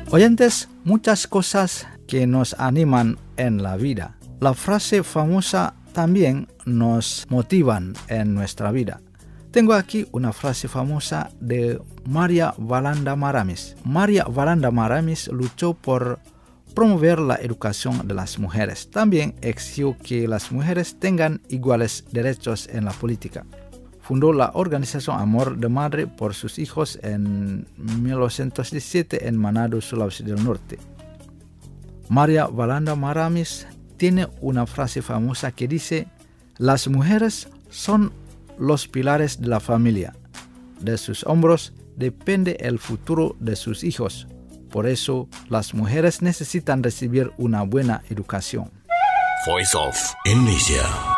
Oyentes, muchas cosas que nos animan en la vida. La frase famosa también nos motivan en nuestra vida. Tengo aquí una frase famosa de María Valanda Maramis. María Valanda Maramis luchó por promover la educación de las mujeres. También exigió que las mujeres tengan iguales derechos en la política. Fundó la organización Amor de Madre por sus hijos en 1917 en Manado, Sulawesi del Norte. María Valanda Maramis tiene una frase famosa que dice: las mujeres son los pilares de la familia. De sus hombros depende el futuro de sus hijos. Por eso, las mujeres necesitan recibir una buena educación. Voice of Indonesia.